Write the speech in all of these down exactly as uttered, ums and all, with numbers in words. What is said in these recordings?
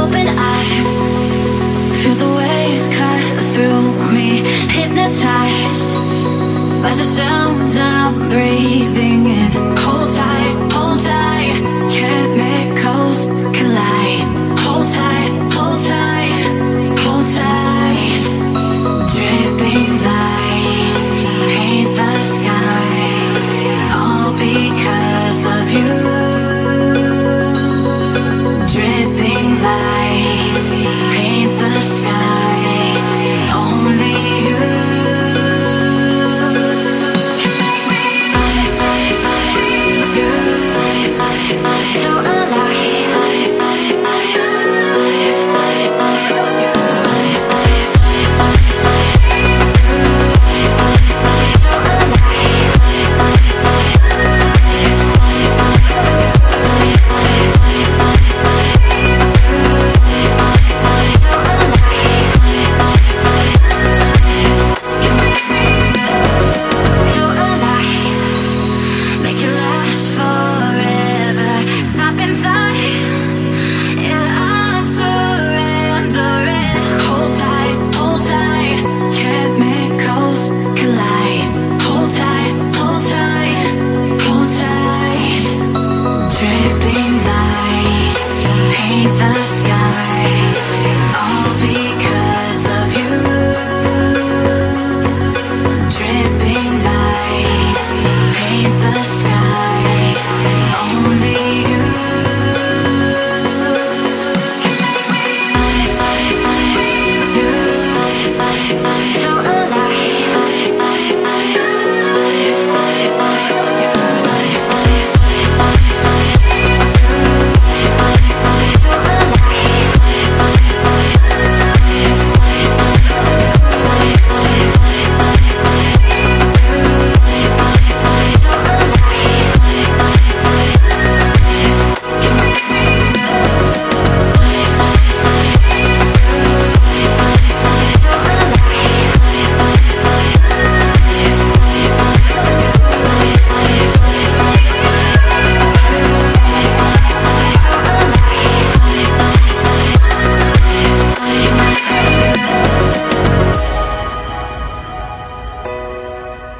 open, I feel the waves cut through me, hypnotized by the sounds I'm breathing in. Hold tight, hold tight, chemicals collide. Hold tight, hold tight, hold tight. Dripping lights paint the skies, all because of you. Dripping lights paint the skies, only you.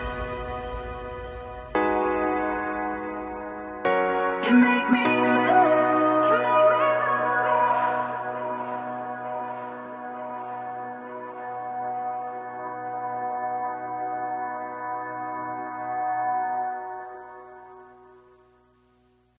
You make me